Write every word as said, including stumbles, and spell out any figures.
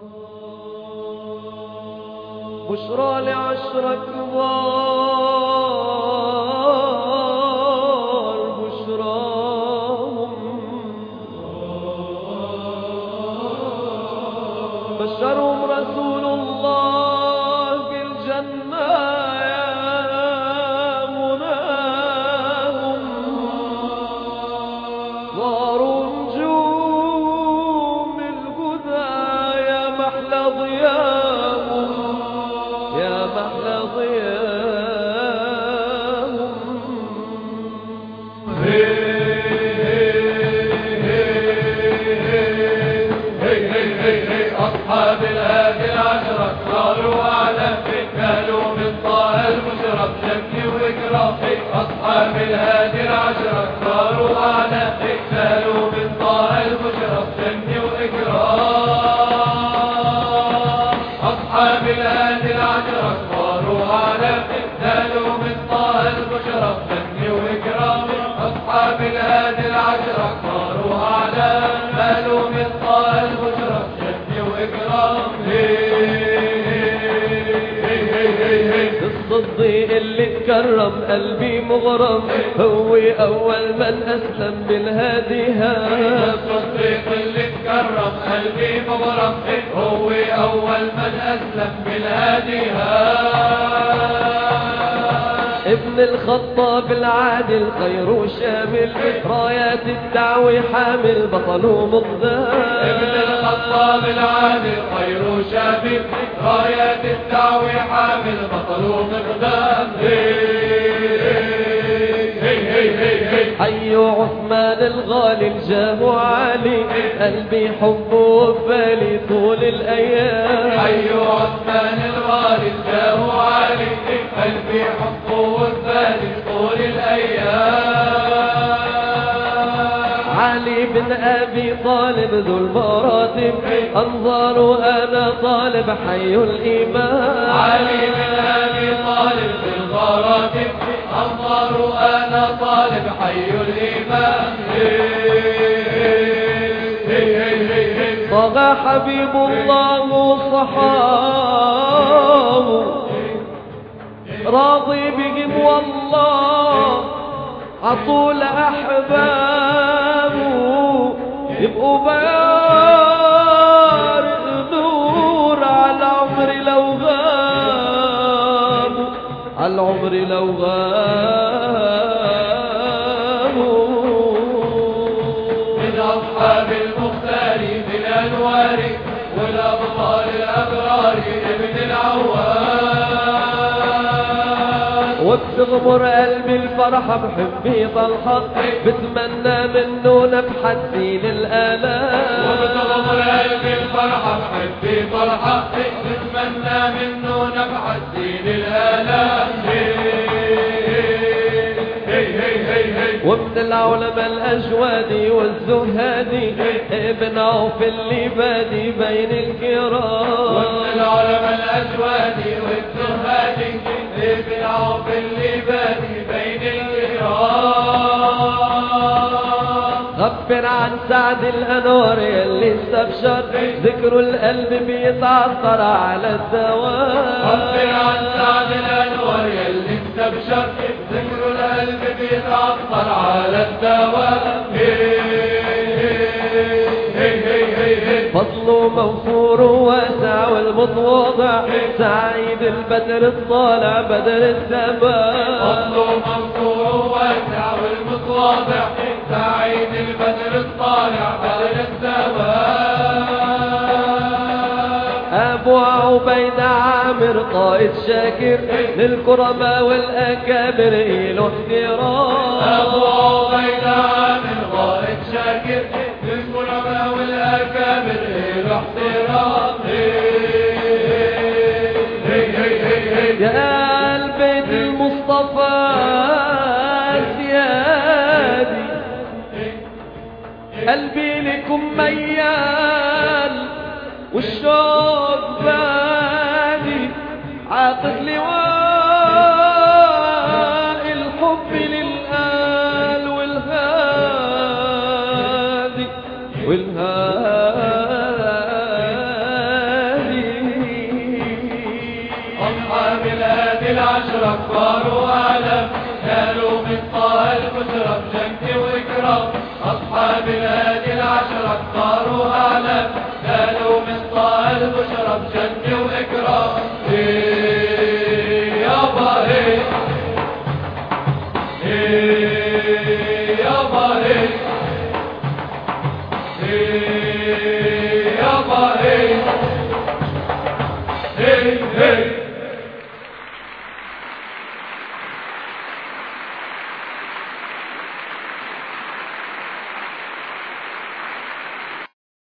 بشرى لعشرة كبار بشراهم بشرهم رسول الله بالجنة يا مناهم ظهروا نجوم الهدى يا محلى ضياهم يا محلى ضياهم. هي هي هي هي أصحاب الهادي العشرة صاروا أعلى كانوا من طه المشرف شكي وإكرام. أصحاب الهادي العشرة صاروا أعلى كانوا من طه المشرف شكي وإكرام. أصحاب الهادي العشرة صاروا أعلى كانوا من طه المشرف شكي وإكرام. أصحاب الهادي العشرة صاروا أعلى كانوا من طه المشرف شكي وإكرام. الصديق اللي تكرم قلبي مغرم هو أول من أسلم بالهادي هاب. الصديق اللي تكرم قلبي مغرم هو أول من أسلم بالهادي هاب. ابن الخطاب العادل خير شامل رايات الدعوة حامل بطل ومقدام. ابن الخطاب العادل خير شامل رايات الدعوة حامل بطل ومقدام. حي عثمان الغالي الجاه عالي قلبي حبه وفالي طول الأيام. حي عثمان الغالي الجاه عالي قلبي حبه وفالي طول الأيام. علي بن أبي طالب ذو المراتب أنظار أنا طالب حي الإمام. علي بن أبي طالب ذو المراتب أنظار أنا طالب حي الإمام. طغى حبيب الله وصحابه راضي بهم والله عطول أحبابه يبقوا بارق نور على عمري لو غابوا على عمري لو غابوا. من أصحاب المختار بالأنوار والأبطال الأبرار ابن العوام. وبتغمر قلبي الفرحة بحبي طلحة بتمنى منه نفحة زين الآلام. وبتغمر قلبي الفرحة بحبي طلحة بتمنى منه نفحة زين الآلام. ومن العلماء الأجوادي والزهادي ابن عوف اللي بادي بين الكرام. ومن العلماء الأجوادي والزهادي ابن عوف اللي بادي بين الكرام. غفر عن سعد الأنوار يلي استبشر ذكر القلب بيتعطر على الدوام. غفر عن سعد الأنوار يلي استبشر ذكر القلب بيتعطر على الدوام. فضله موفور واسع والمتواضع سعيد البدر الطالع بدر السماء. فضله موفور واسع والمتواضع سعيد البدر الطالع بدر السماء. أبو عبيد عامر قائد شاكر للكرماء والأكابر إله احترام. أبو عبيد عامر قائد شاكر للكرماء والأكابر إله احترام. يا البيت المصطفى سيادي قلبي لكم ميال والشوق بادي عاطف لواء الحب للآل والهادي والهادي وإكرام. أصحاب الهادي العشرة اختاروا أعلام، نالوا من طه البشرى بجد وإكرام. إيه يابا إيه إيه يابا إيه إيه يابا إيه إيه إيه